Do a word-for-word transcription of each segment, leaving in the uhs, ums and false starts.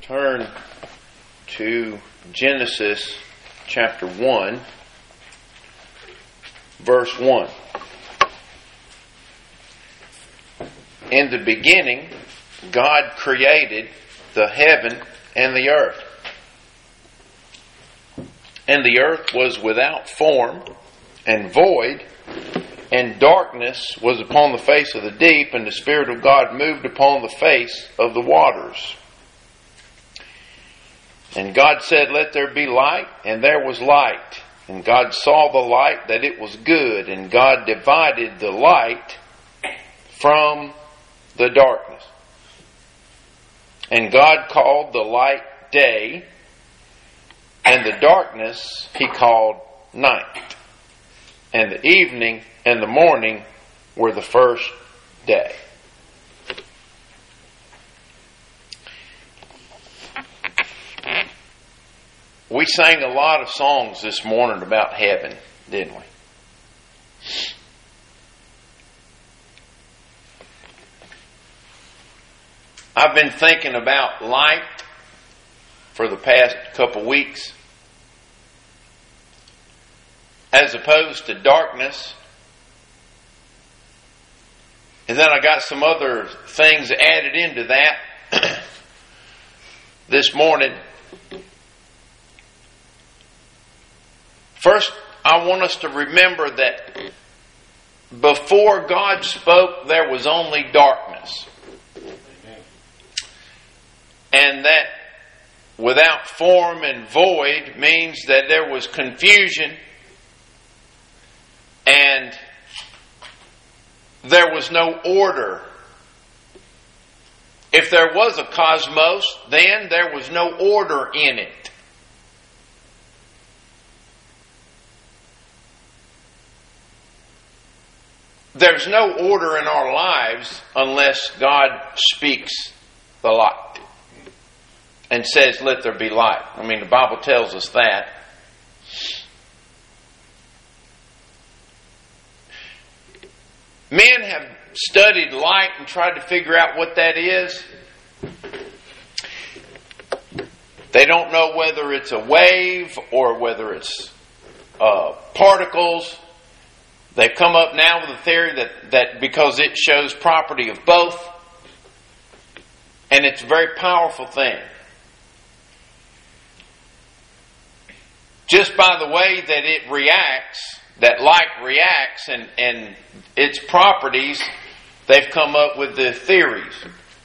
Turn to Genesis chapter one, verse one. In the beginning, God created the heaven and the earth. And the earth was without form and void, and darkness was upon the face of the deep, and the Spirit of God moved upon the face of the waters. And God said, "Let there be light," and there was light. And God saw the light, that it was good, and God divided the light from the darkness. And God called the light day, and the darkness He called night. And the evening and the morning were the first day. We sang a lot of songs this morning about heaven, didn't we? I've been thinking about light for the past couple weeks, as opposed to darkness. And then I got some other things added into that this morning. First, I want us to remember that before God spoke, there was only darkness. And that without form and void means that there was confusion and there was no order. If there was a cosmos, then there was no order in it. There's no order in our lives unless God speaks the light and says, "Let there be light." I mean, the Bible tells us that. Men have studied light and tried to figure out what that is. They don't know whether it's a wave or whether it's uh, particles. They've come up now with a theory that, that because it shows property of both, and it's a very powerful thing. Just by the way that it reacts, that light reacts and, and its properties, they've come up with the theories.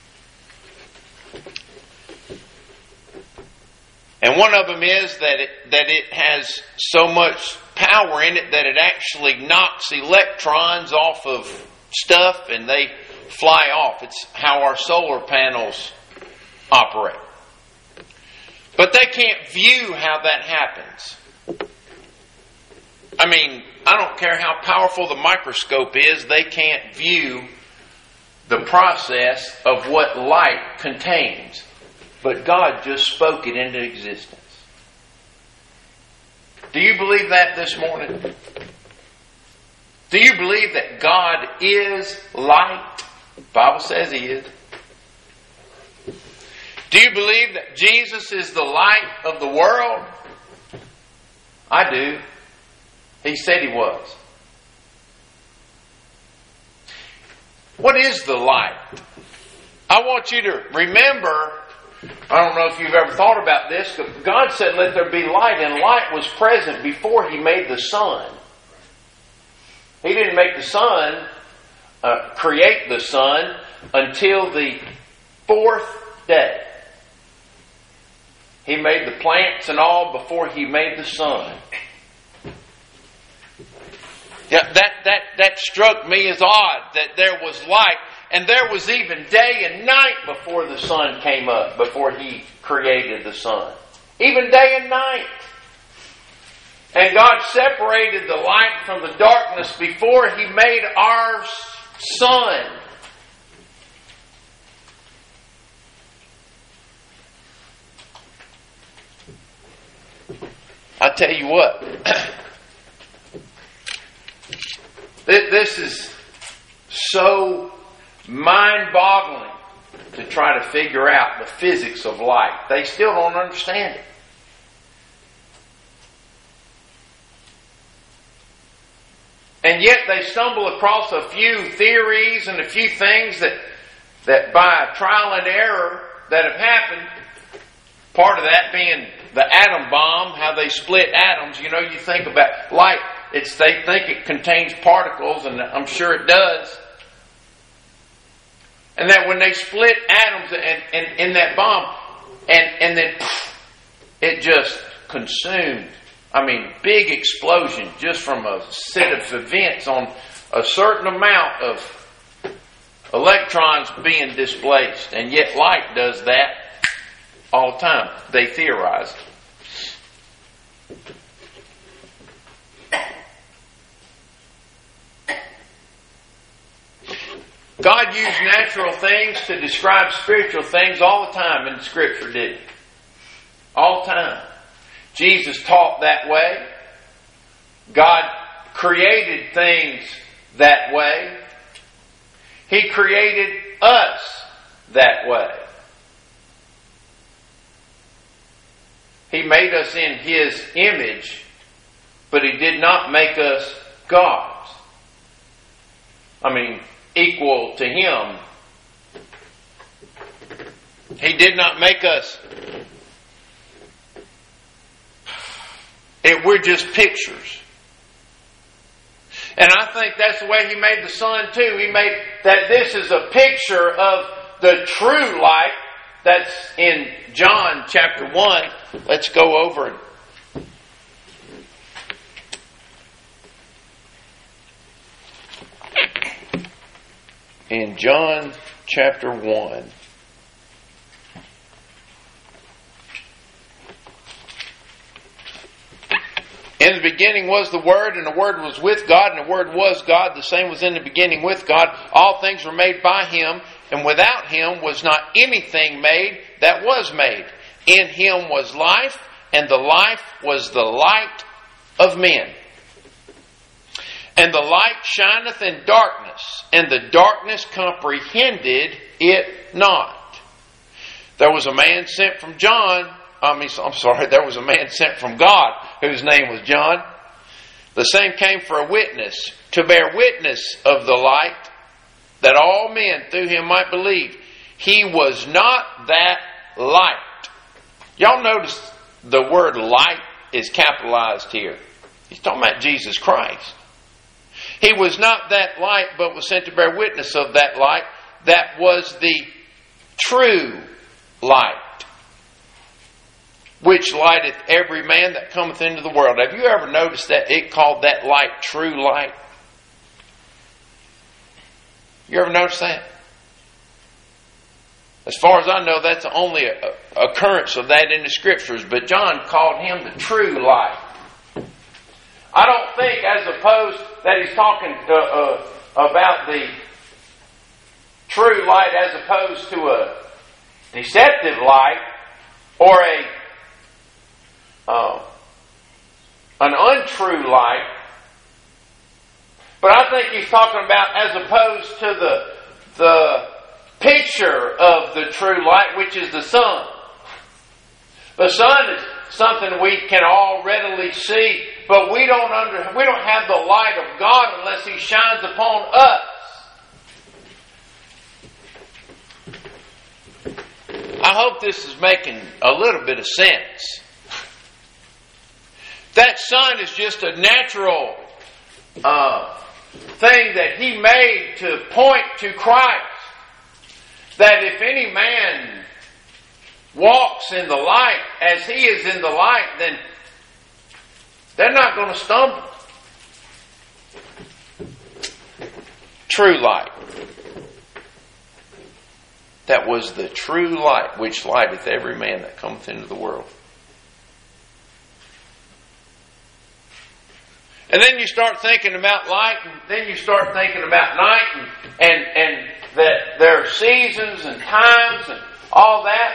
And one of them is that it, that it has so much power in it that it actually knocks electrons off of stuff and they fly off. It's how our solar panels operate. But they can't view how that happens. I mean, I don't care how powerful the microscope is, they can't view the process of what light contains. But God just spoke it into existence. Do you believe that this morning? Do you believe that God is light? The Bible says He is. Do you believe that Jesus is the light of the world? I do. He said He was. What is the light? I want you to remember, I don't know if you've ever thought about this, but God said, "Let there be light," and light was present before He made the sun. He didn't make the sun, uh, create the sun, until the fourth day. He made the plants and all before He made the sun. Yeah, that, that, that struck me as odd, that there was light. And there was even day and night before the sun came up, before He created the sun. Even day and night. And God separated the light from the darkness before He made our sun. I tell you what, this is so mind-boggling to try to figure out the physics of light. They still don't understand it. And yet they stumble across a few theories and a few things that, that by trial and error that have happened. Part of that being the atom bomb, how they split atoms. You know, you think about light, it's they think it contains particles, and I'm sure it does. And that when they split atoms and, and in that bomb, and, and then poof, it just consumed. I mean, big explosion just from a set of events on a certain amount of electrons being displaced. And yet light does that all the time. They theorize. God used natural things to describe spiritual things all the time in the Scripture, didn't He? All the time. Jesus taught that way. God created things that way. He created us that way. He made us in His image, but He did not make us gods. I mean, equal to Him. He did not make us. It, we're just pictures. And I think that's the way He made the sun too. He made that this is a picture of the true light that's in John chapter one. Let's go over it. In John chapter one. In the beginning was the Word, and the Word was with God, and the Word was God. The same was in the beginning with God. All things were made by Him, and without Him was not anything made that was made. In Him was life, and the life was the light of men. And the light shineth in darkness, and the darkness comprehended it not. There was a man sent from John, I mean, I'm sorry, there was a man sent from God, whose name was John. The same came for a witness, to bear witness of the light, that all men through him might believe. He was not that light. Y'all notice the word light is capitalized here. He's talking about Jesus Christ. He was not that light, but was sent to bear witness of that light, that was the true light, which lighteth every man that cometh into the world. Have you ever noticed that it called that light true light? You ever notice that? As far as I know, that's the only occurrence of that in the Scriptures. But John called him the true light. I don't think, as opposed that he's talking uh, uh, about the true light as opposed to a deceptive light or a uh, an untrue light. But I think he's talking about as opposed to the the picture of the true light, which is the sun. The sun is something we can all readily see, but we don't under we don't have the light of God unless He shines upon us. I hope this is making a little bit of sense. That sun is just a natural uh, thing that He made to point to Christ. That if any man walks in the light as He is in the light, then they're not going to stumble. True light. That was the true light which lighteth every man that cometh into the world. And then you start thinking about light, and then you start thinking about night, and, and, and that there are seasons and times and all that.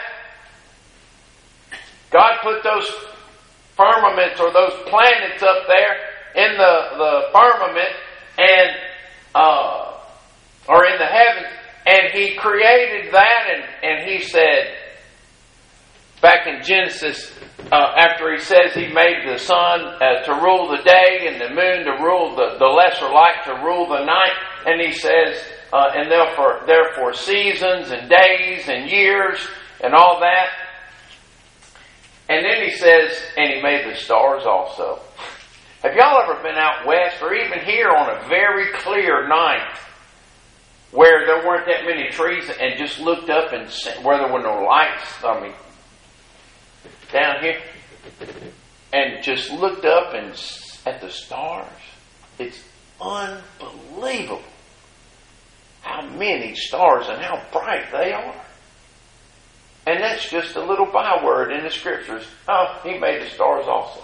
God put those firmaments or those planets up there in the, the firmament and uh, or in the heavens, and He created that, and, and He said, back in Genesis, uh, after He says He made the sun uh, to rule the day and the moon to rule the, the lesser light to rule the night, and He says, uh, and therefore, therefore seasons and days and years and all that. And then He says, and He made the stars also. Have y'all ever been out west or even here on a very clear night where there weren't that many trees and just looked up and where there were no lights, I mean, down here, and just looked up and at the stars? It's unbelievable how many stars and how bright they are. And that's just a little byword in the Scriptures. Oh, He made the stars also.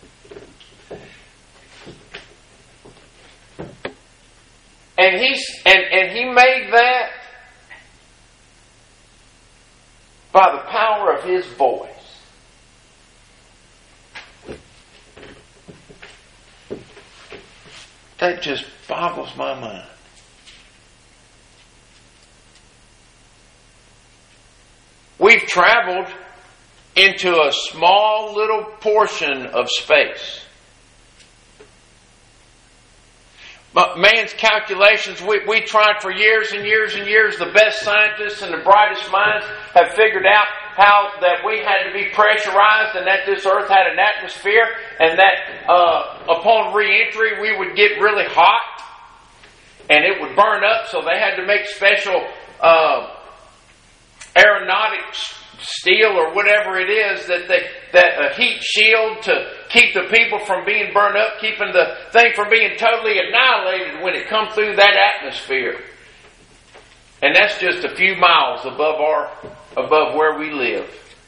And he's and, and He made that by the power of His voice. That just boggles my mind. We've traveled into a small little portion of space. But man's calculations, we, we tried for years and years and years. The best scientists and the brightest minds have figured out how that we had to be pressurized and that this earth had an atmosphere and that uh, upon re-entry we would get really hot and it would burn up. So they had to make special uh, aeronautic steel or whatever it is that they, that a heat shield to keep the people from being burned up, keeping the thing from being totally annihilated when it comes through that atmosphere. And that's just a few miles above our above where we live.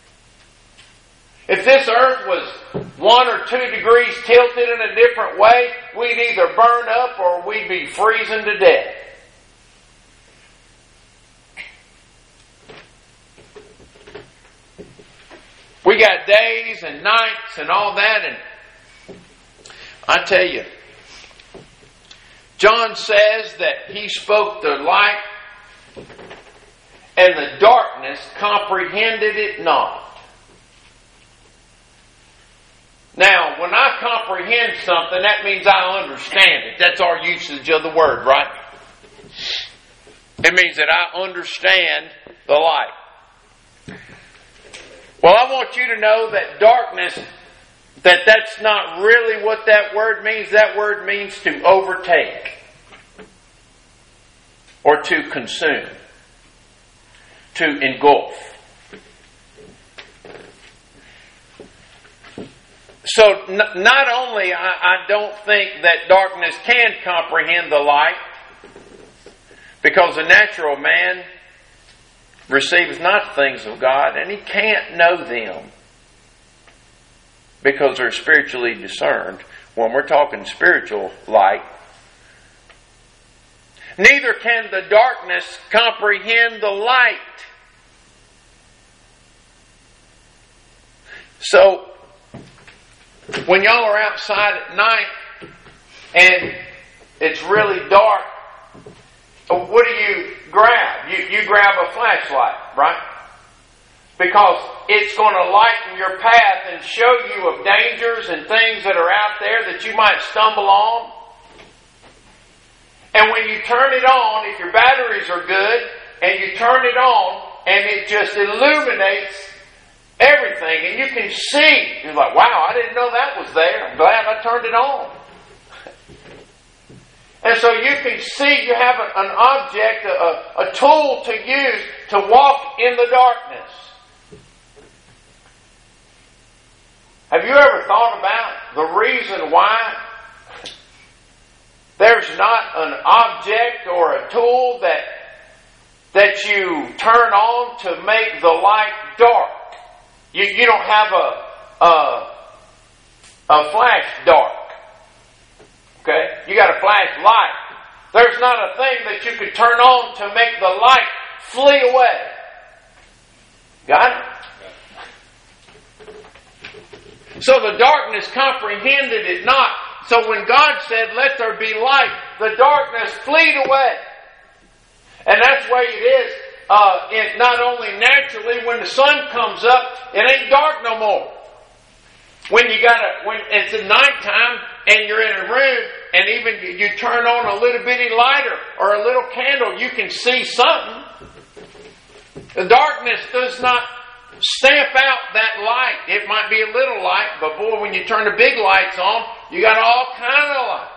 If this earth was one or two degrees tilted in a different way, we'd either burn up or we'd be freezing to death. We got days and nights and all that, and I tell you, John says that He spoke the light, and the darkness comprehended it not. Now, when I comprehend something, that means I understand it. That's our usage of the word, right? It means that I understand the light. Well, I want you to know that darkness, that that's not really what that word means. That word means to overtake or to consume, to engulf. So n- not only I, I don't think that darkness can comprehend the light, because the natural man receives not things of God, and he can't know them because they're spiritually discerned. When we're talking spiritual light, neither can the darkness comprehend the light. So, when y'all are outside at night and it's really dark, what do you grab? You, you grab a flashlight, right? Because it's going to lighten your path and show you of dangers and things that are out there that you might stumble on. And when you turn it on, if your batteries are good, and you turn it on, and it just illuminates everything, and you can see. You're like, wow, I didn't know that was there. I'm glad I turned it on. And so you can see, you have an object, a, a tool to use to walk in the darkness. Have you ever thought about the reason why there's not an object or a tool that that you turn on to make the light dark? You, you don't have a, a, a flash dark. Okay? You got a flashlight. There's not a thing that you could turn on to make the light flee away. Got it? So the darkness comprehended it not. So when God said, let there be light, the darkness fled away. And that's the way it is. Uh, it, not only naturally, when the sun comes up, it ain't dark no more. When you gotta, when it's at nighttime and you're in a room, and even you, you turn on a little bitty lighter or a little candle, you can see something. The darkness does not stamp out that light. It might be a little light, but boy, when you turn the big lights on, you got all kind of light.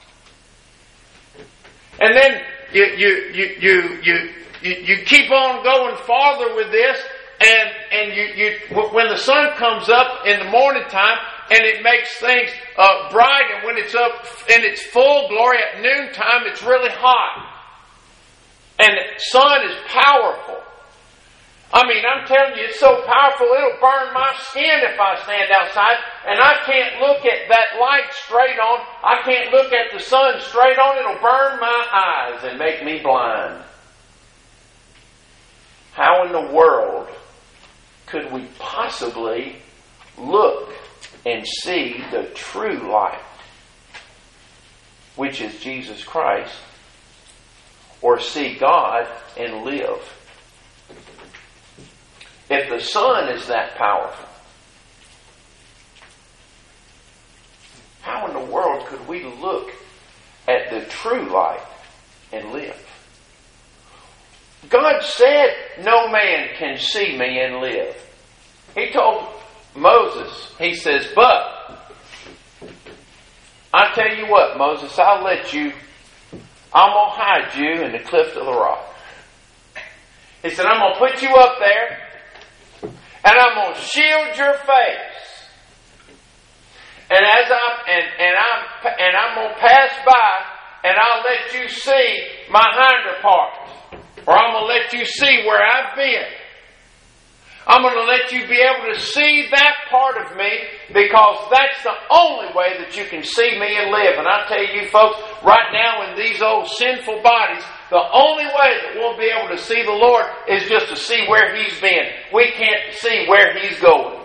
And then you you you you you you, you keep on going farther with this, and and you you when the sun comes up in the morning time, and it makes things uh, bright, and when it's up in its full glory at noontime, it's really hot. And the sun is powerful. I mean, I'm telling you, it's so powerful, it'll burn my skin if I stand outside, and I can't look at that light straight on. I can't look at the sun straight on. It'll burn my eyes and make me blind. How in the world could we possibly look and see the true light, which is Jesus Christ, or see God and live? If the sun is that powerful, how in the world could we look at the true light and live? God said, no man can see me and live. He told Moses, he says, but I tell you what, Moses, I'll let you, I'm going to hide you in the cleft of the rock. He said, I'm going to put you up there, and I'm going to shield your face. And as I'm and, and I'm and I'm going to pass by, and I'll let you see my hinder parts. Or I'm going to let you see where I've been. I'm going to let you be able to see that part of me, because that's the only way that you can see me and live. And I tell you folks, right now in these old sinful bodies, the only way that we'll be able to see the Lord is just to see where He's been. We can't see where He's going.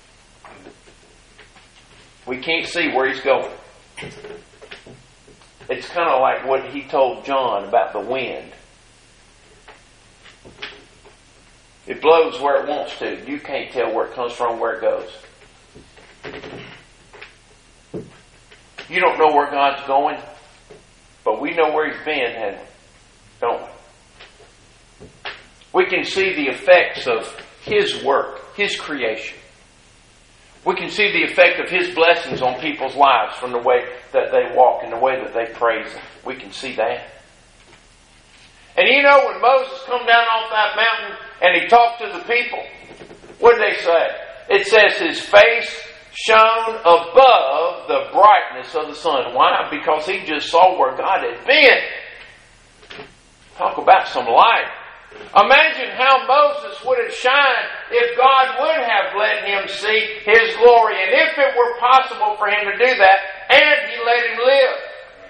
We can't see where He's going. It's kind of like what He told John about the wind. It blows where it wants to. You can't tell where it comes from, where it goes. You don't know where God's going, but we know where He's been, haven't we? Don't we? We can see the effects of His work, His creation. We can see the effect of His blessings on people's lives from the way that they walk and the way that they praise Him. We can see that. And you know, when Moses come down off that mountain and he talked to the people, what did they say? It says his face shone above the brightness of the sun. Why? Because he just saw where God had been. Talk about some light. Imagine how Moses would have shined if God would have let him see His glory, and if it were possible for him to do that, and He let him live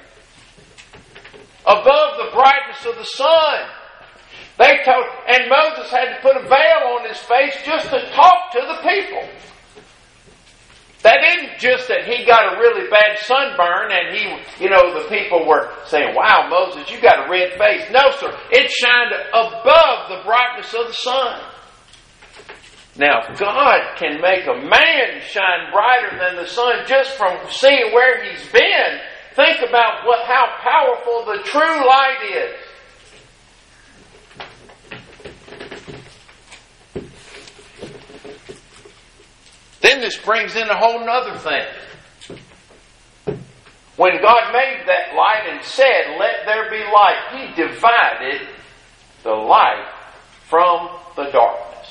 above the brightness of the sun. They told, and Moses had to put a veil on his face just to talk to the people. That isn't just that he got a really bad sunburn and he, you know, the people were saying, wow, Moses, you got a red face. No, sir. It shined above the brightness of the sun. Now, God can make a man shine brighter than the sun just from seeing where he's been. Think about what how powerful the true light is. Then this brings in a whole nother thing. When God made that light and said, let there be light, He divided the light from the darkness.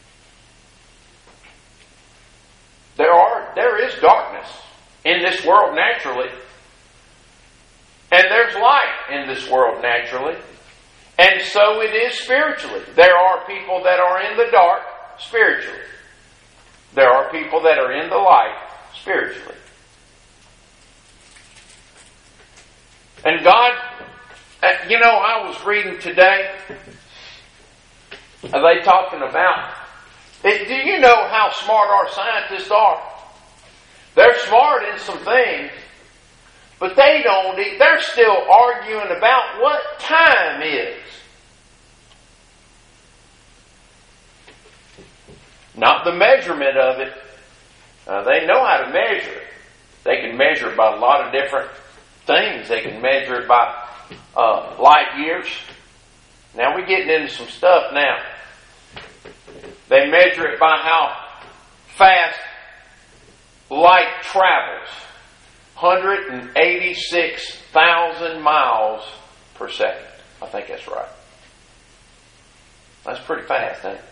There are, there is darkness in this world naturally. And there's light in this world naturally. And so it is spiritually. There are people that are in the dark spiritually. There are people that are in the light spiritually. And God, you know, I was reading today, are they talking about, do you know how smart our scientists are? They're smart in some things, but they don't, they're still arguing about what time is. Not the measurement of it. Uh, they know how to measure it. They can measure it by a lot of different things. They can measure it by uh, light years. Now we're getting into some stuff now. They measure it by how fast light travels. one hundred eighty-six thousand miles per second. I think that's right. That's pretty fast, ain't it?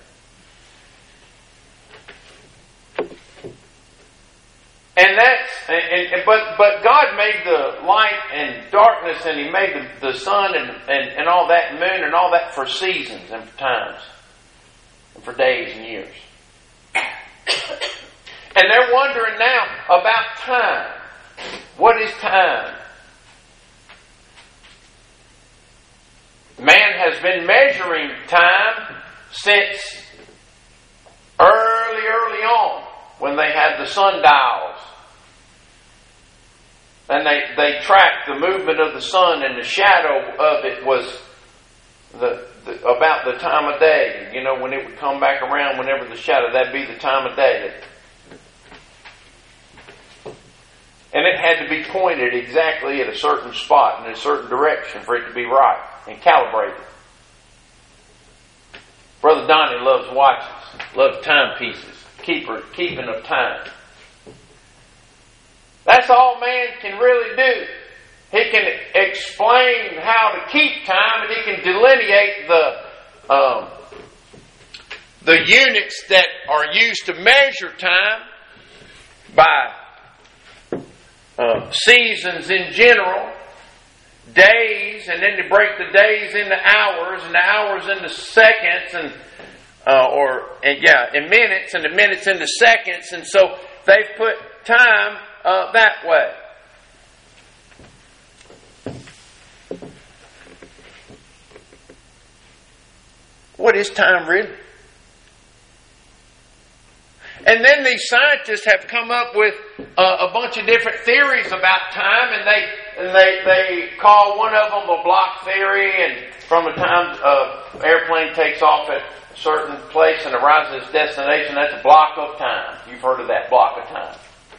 And that's, and, and, but but God made the light and darkness, and He made the, the sun and, and, and all that, moon and all that for seasons and for times, and for days and years. And they're wondering now about time. What is time? Man has been measuring time since early, early on, when they had the sundials. And they, they tracked the movement of the sun, and the shadow of it was the, the about the time of day. You know, when it would come back around, whenever the shadow, that'd be the time of day. And it had to be pointed exactly at a certain spot in a certain direction for it to be right and calibrated. Brother Donnie loves watches, loves timepieces, keeper, keeping of time. That's all man can really do. He can explain how to keep time, and he can delineate the um, the units that are used to measure time by uh, seasons in general, days, and then to break the days into hours, and the hours into seconds, and uh, or and yeah, in minutes, and the minutes into seconds, and so they've put time uh, that way. What is time really? And then these scientists have come up with uh, a bunch of different theories about time, and they and they they call one of them a block theory. And from the time an uh, airplane takes off at a certain place and arrives at its destination, that's a block of time. You've heard of that block of time.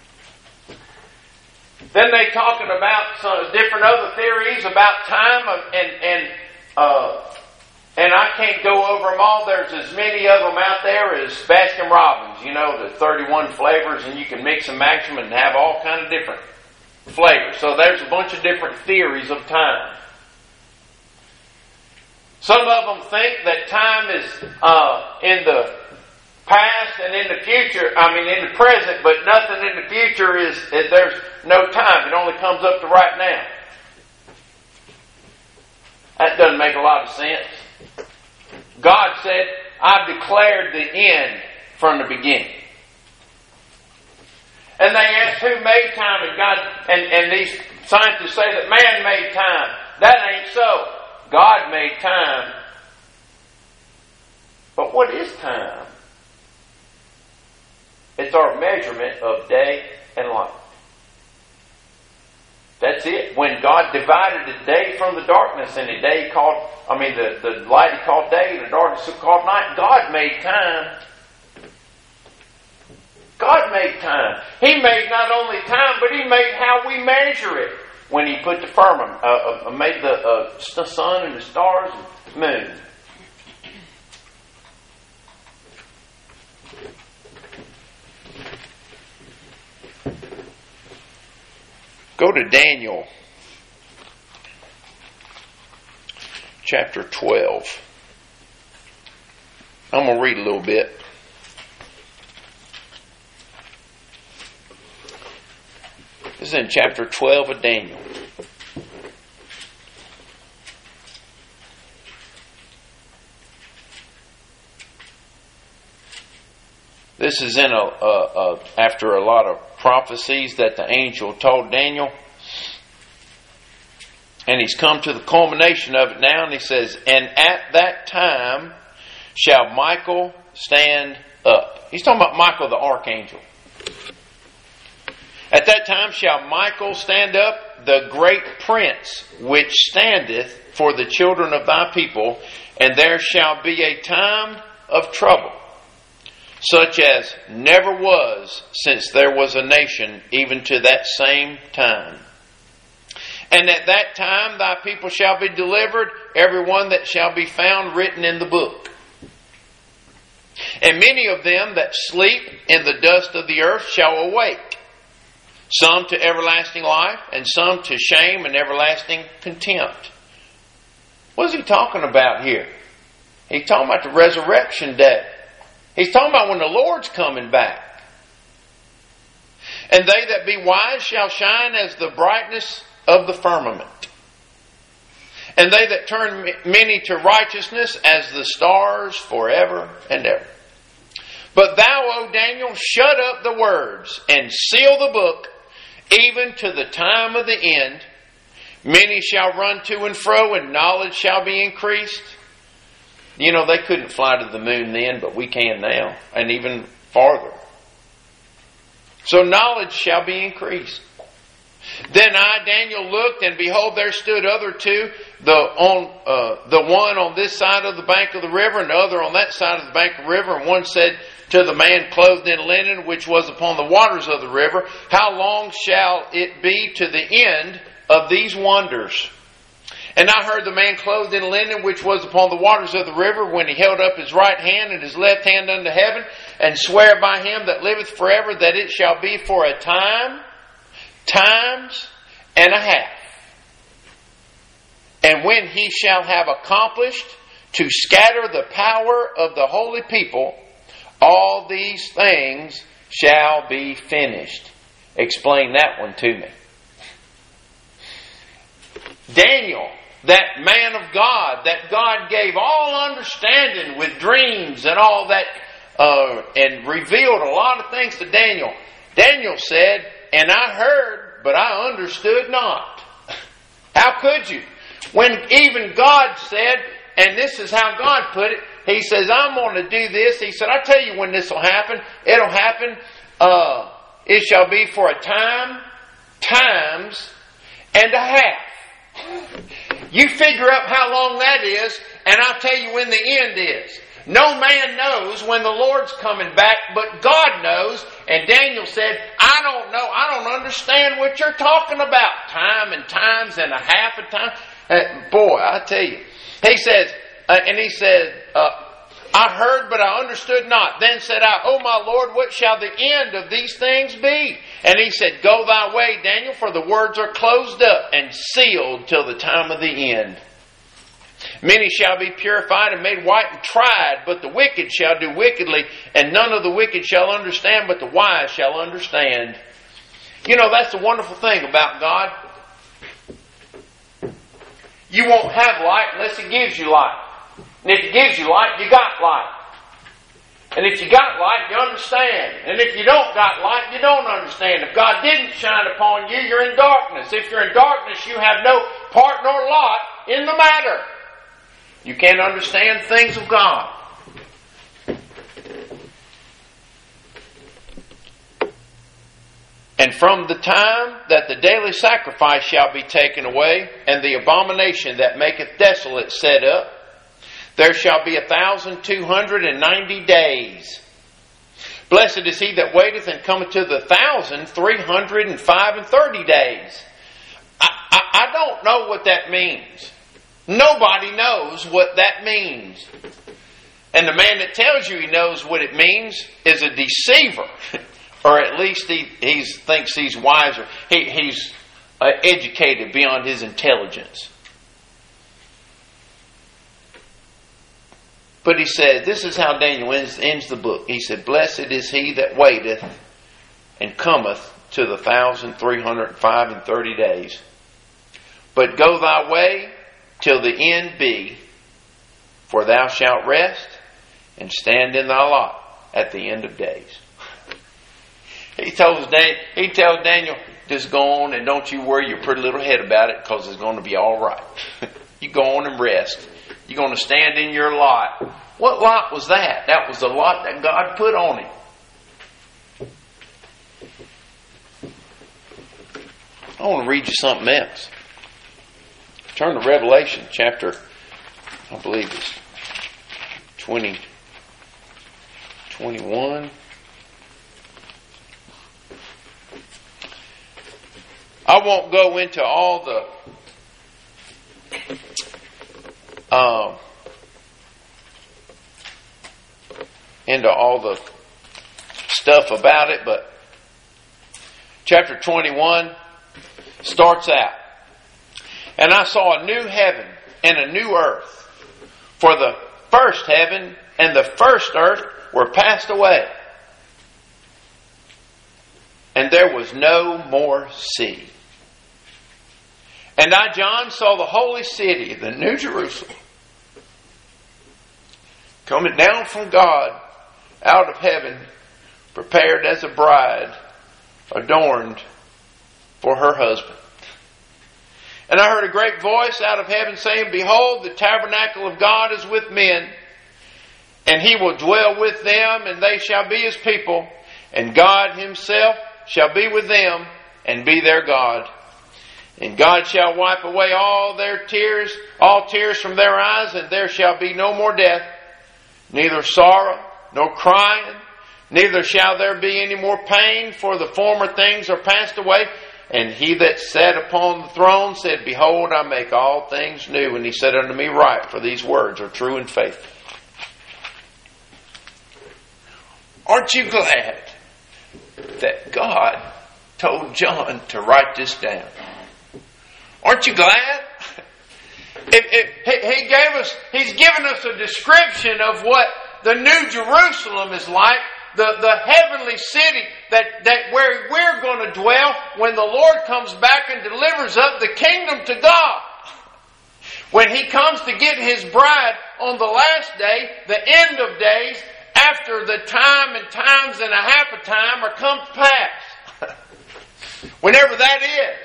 Then they talking about some different other theories about time, and and uh, and I can't go over them all. There's as many of them out there as Baskin Robbins. You know, the thirty-one flavors, and you can mix and match them and have all kind of different flavors. So there's a bunch of different theories of time. Some of them think that time is uh, in the past and in the future. I mean, in the present, but nothing in the future is, is there's no time. It only comes up to right now. That doesn't make a lot of sense. God said, I've declared the end from the beginning. And they asked who made time, and God and, and these scientists say that man made time. That ain't so. God made time. But what is time? It's our measurement of day and light. That's it. When God divided the day from the darkness, and the day called, I mean, the, the light he called day, and the darkness he called night, God made time. God made time. He made not only time, but He made how we measure it. When He put the firmament, uh, uh, made the, uh, the sun and the stars and the moon. Go to Daniel chapter twelve. I'm going to read a little bit. This is in chapter twelve of Daniel. This is in a, a, a after a lot of prophecies that the angel told Daniel. And he's come to the culmination of it now, and he says, and at that time shall Michael stand up. He's talking about Michael the archangel. At that time shall Michael stand up, the great prince, which standeth for the children of thy people, and there shall be a time of trouble. such as never was since there was a nation, even to that same time. And at that time thy people shall be delivered, every one that shall be found written in the book. And many of them that sleep in the dust of the earth shall awake, some to everlasting life, and some to shame and everlasting contempt. What is he talking about here? He's talking about the resurrection day. He's talking about when the Lord's coming back. And they that be wise shall shine as the brightness of the firmament. And they that turn many to righteousness as the stars forever and ever. But thou, O Daniel, shut up the words and seal the book, even to the time of the end. Many shall run to and fro, and knowledge shall be increased. You know, they couldn't fly to the moon then, but we can now, and even farther. So knowledge shall be increased. Then I, Daniel, looked, and behold, there stood other two, the on uh, the one on this side of the bank of the river, and the other on that side of the bank of the river. And one said to the man clothed in linen, which was upon the waters of the river, How long shall it be to the end of these wonders? And I heard the man clothed in linen, which was upon the waters of the river, when he held up his right hand and his left hand unto heaven, and swear by him that liveth forever, that it shall be for a time, times, and a half. And when he shall have accomplished to scatter the power of the holy people, all these things shall be finished. Explain that one to me. Daniel, that man of God, that God gave all understanding with dreams and all that, uh, and revealed a lot of things to Daniel. Daniel said, and I heard, but I understood not. How could you? When even God said, and this is how God put it, He says, I'm going to do this. He said, I tell you when this will happen. It'll happen. Uh, it shall be for a time, times, and a half. You figure up how long that is, and I'll tell you when the end is. No man knows when the Lord's coming back, but God knows. And Daniel said, I don't know. I don't understand what you're talking about. Time and times and a half a time. Uh, boy, I tell you. He says, uh, and he said, uh, I heard, but I understood not. Then said I, O my Lord, what shall the end of these things be? And he said, Go thy way, Daniel, for the words are closed up and sealed till the time of the end. Many shall be purified and made white and tried, but the wicked shall do wickedly, and none of the wicked shall understand, but the wise shall understand. You know, that's the wonderful thing about God. You won't have light unless He gives you light. And if He gives you light, you got light. And if you got light, you understand. And if you don't got light, you don't understand. If God didn't shine upon you, you're in darkness. If you're in darkness, you have no part nor lot in the matter. You can't understand things of God. And from the time that the daily sacrifice shall be taken away, and the abomination that maketh desolate set up, there shall be a thousand two hundred and ninety days. Blessed is he that waiteth, and cometh to the thousand three hundred and five and thirty days. I, I, I don't know what that means. Nobody knows what that means. And the man that tells you he knows what it means is a deceiver. Or at least he he's, thinks he's wiser. He, he's uh, educated beyond his intelligence. But he said, this is how Daniel ends, ends the book. He said, Blessed is he that waiteth and cometh to the thousand three hundred and five and thirty days. But go thy way till the end be, for thou shalt rest and stand in thy lot at the end of days. He tells Dan, he tells Daniel, just go on and don't you worry your pretty little head about it, because it's going to be all right. You go on and rest. You're going to stand in your lot. What lot was that? That was the lot that God put on him. I want to read you something else. Turn to Revelation chapter, I believe it's twenty, twenty-one. I won't go into all the um, into all the stuff about it, but chapter twenty-one starts out, and I saw a new heaven and a new earth, for the first heaven and the first earth were passed away, and there was no more sea. And I, John, saw the holy city, the New Jerusalem, coming down from God out of heaven, prepared as a bride, adorned for her husband. And I heard a great voice out of heaven saying, Behold, the tabernacle of God is with men, and He will dwell with them, and they shall be His people, and God Himself shall be with them, and be their God. And God shall wipe away all their tears, all tears from their eyes, and there shall be no more death, neither sorrow, nor crying, neither shall there be any more pain, for the former things are passed away. And He that sat upon the throne said, Behold, I make all things new. And He said unto me, Write, for these words are true and faithful. Aren't you glad that God told John to write this down? Aren't you glad? It, it, he gave us, He's given us a description of what the New Jerusalem is like, the, the heavenly city that, that where we're going to dwell when the Lord comes back and delivers up the kingdom to God. When He comes to get His bride on the last day, the end of days, after the time and times and a half a time are come to pass. Whenever that is.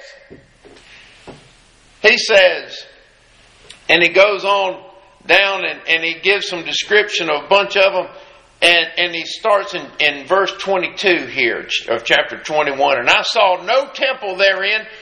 He says, and he goes on down and, and he gives some description of a bunch of them. And, and he starts in, in verse twenty-two here of chapter twenty-one. And I saw no temple therein,